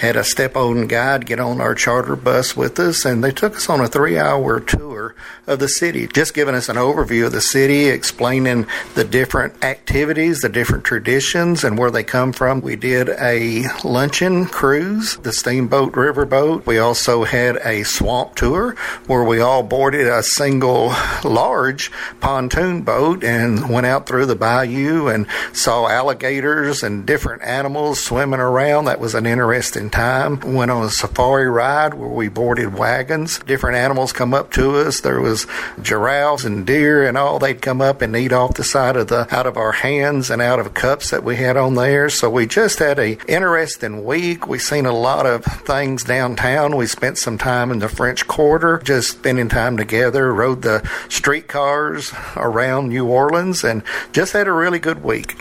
had a step-on guide get on our charter bus with us, and they took us on a 3-hour tour of the city, just giving us an overview of the city, explaining the different activities, the different traditions, and where they come from. We did a luncheon cruise, the Steamboat Riverboat. We also had a swamp tour where we all boarded a single large pontoon boat and went out through the bayou and saw alligators and different animals swimming around. That was an interesting time. Went on a safari ride where we boarded wagons. Different animals come up to us. There was giraffes and deer and all. They'd come up and eat off the side of out of our hands and out of cups that we had on there. So we just had a interesting week. We seen a lot of things downtown. We spent some time in the French Quarter, just spending time together, rode the streetcars around New Orleans, and just had a really good week.